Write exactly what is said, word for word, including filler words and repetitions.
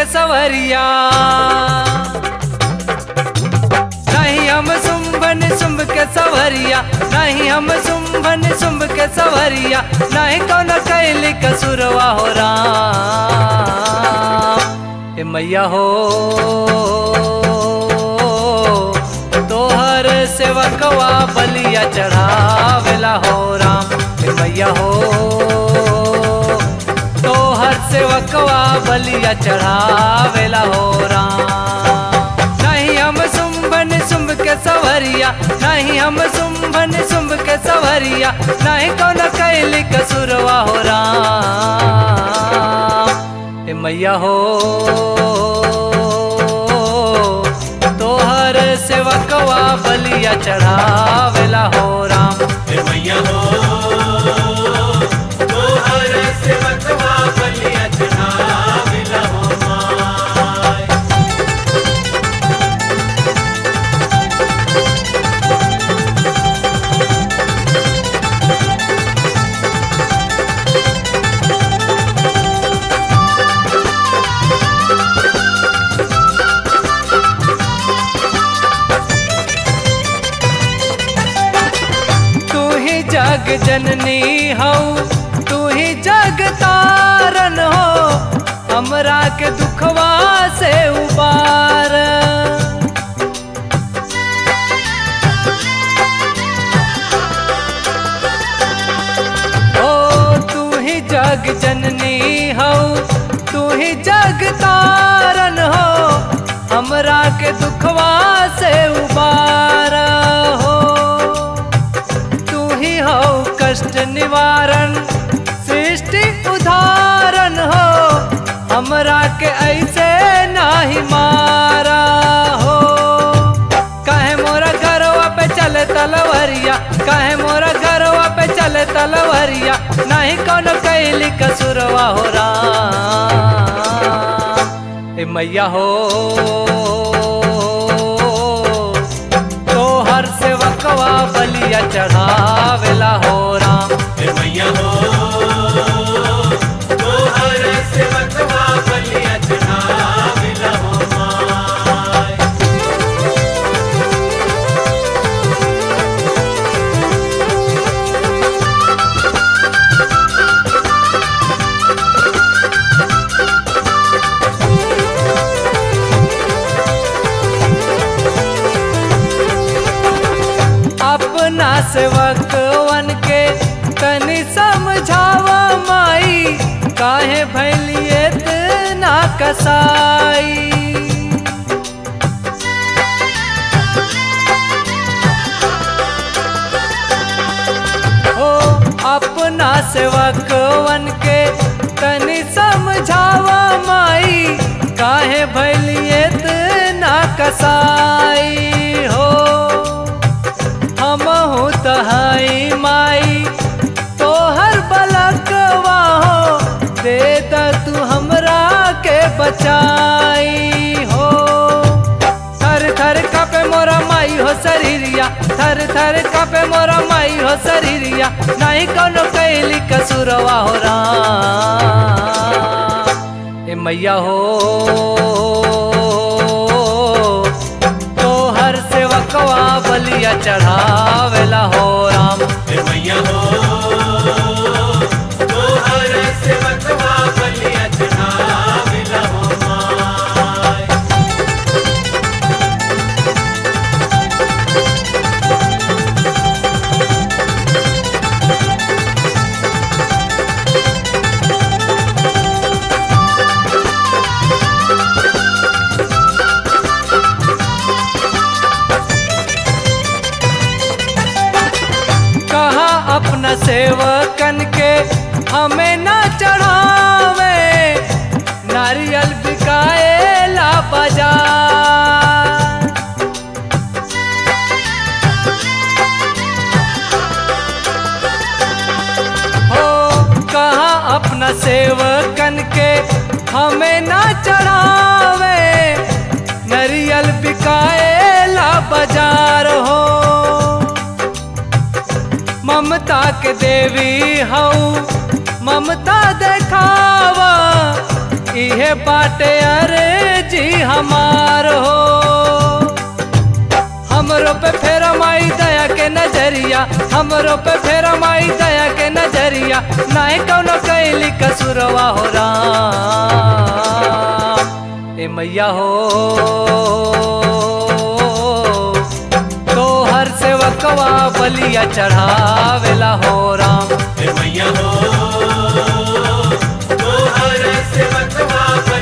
के सवरिया, नहीं हम सुम्भन सुम्भ के सवरिया, नहीं हम सुम्भन सुम्भ के सवरिया, नहीं कौन कैली कसुरवा हो राम। ए मैया हो तोहर सेवकवा बलिया चढ़ावेला हो राम। ए मैया हो तोहर सेवकवा बलिया चढ़ावेला हो राम। नहीं हम सुम्भन सुम्भ के सवरिया, नहीं हम सुम्भन सुम्भ के सवरिया, नहीं कौन कैली कसुरवा हो राम। ए मैया हो तोहर सेवकवा बलिया चढ़ावेला हो राम। ए मैया हो तोहर सेवकवा बलिया चढ़ावेला हो माय। जग जननी हो तू ही जग तारन हो, हमरा के दुखवा से उबार। ओ तू ही जग जननी हो तू ही जग तारन हो, हमरा के दुखवा से उबार हो। हो कष्ट निवारण सृष्टि उदाहरण हो, हमरा के ऐसे नाही मारा हो। कहे मोरा घरवा पे चले तलवरिया, कहे मोरा घरवा पे चले तलवरिया, नहीं कौन कैली कसुरवा हो राम। ए मैया हो तोहर सेवकवा बलिया चढ़ावेला हो राम। ए मैया हो तोहर सेवकवा बलिया चढ़ावेला हो माय। अपना सेवकवन के तनी समझावा माई, काहे भैलिए इतना कसाई। ओ अपना सेवकवन के तनी समझावा माई, काहे भैलिए इतना कसाई हो। हमहु तहाई माई तोहर बलकवा हो, दे द तू हमरा के बचाई हो। थर थर कापे मोरा माई हो शरीरिया, थर थर कापे मोरा माई हो शरीरिया, नहीं कौनो कैली कसुरवा हो राम। ए मैया हो तोहर सेवकवा बलिया चढ़ावेला हो राम। ए मैया हो तोहर सेवकवा बलिया चढ़ावेला हो माय। अपना सेवकन के हमें ना चढ़ावे, नारियल बिकाएला बाजार। हो कहा अपना सेवकन के हमें ना चढ़ावे, नारियल बिकाएला बाजार हो। ममता के देवी हऊ ममता देखावा, इहे बाटे अरे जी हमार हो। हमरो पे फेरा माई दया के नजरिया, हमरो पे फेरा माई दया के नजरिया, नाहे कौनो कैली कसुरवा हो राम। ए मैया हो तोहर सेवकवा बलिया चढ़ावेला हो राम। हे मैया हो तोहर सेवकवा